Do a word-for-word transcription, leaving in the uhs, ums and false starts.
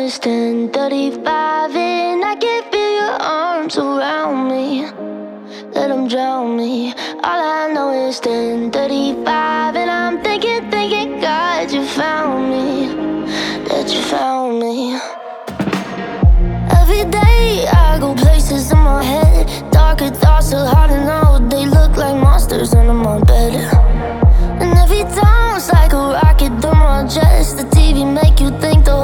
it's ten thirty-five and I can feel your arms around me. Let them drown me. All I know is ten thirty-five and I'm thinking, thinking, God, you found me. That you found me. Every day I go places in my head. Darker thoughts are hard to know. They look like monsters under my bed. And every time it's like a rocket through my chest. The T V make you think the